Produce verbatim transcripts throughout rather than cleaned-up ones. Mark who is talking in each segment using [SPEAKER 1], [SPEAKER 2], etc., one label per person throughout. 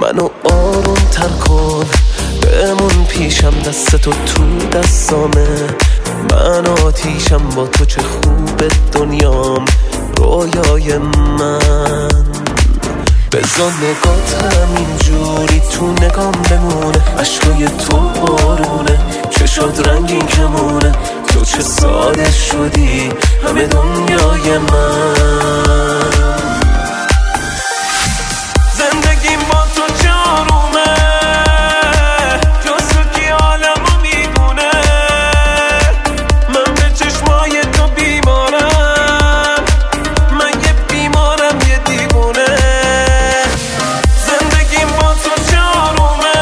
[SPEAKER 1] منو آروم تر کن، بمون پیشم، دستتو تو دستامه. من آتیشم با تو، چه خوبه دنیام، رویای من. بذار نگات همینجوری تو نگام بمونه، عشقای تو بارونه، چشات رنگین کمونه. تو چه ساده شدی، همه دنیای من. زندگیم با تو جارومه، جز تو کی عالمو میدونه. من به چشمای تو بیمارم، من یه بیمارم یه دیوونه. زندگیم با تو جارومه،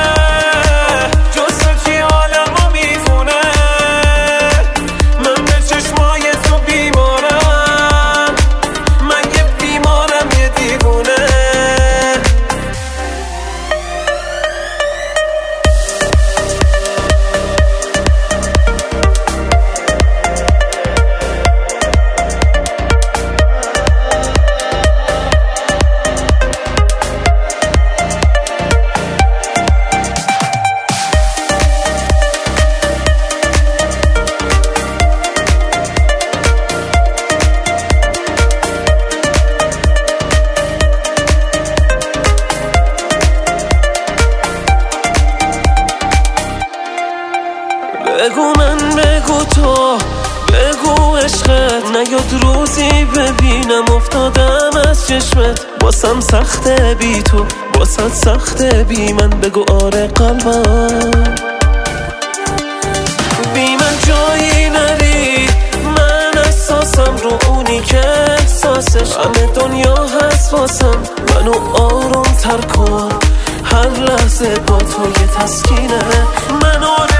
[SPEAKER 1] جز تو کی عالمو میدونه. من به چشمای تو بیمارم، من یه بیمارم یه دیوونه. بگو من، بگو تو، بگو عشقت نیاد روزی ببینم افتادم از چشمت. باسم سخته بی تو، باسد سخته بی من. بگو آره قلبم بی من جایی نری. من احساسم رو اونی که احساسش، همه دنیا هست واسم. منو آروم تر کن، هر لحظه با تو یه تسکینه. منو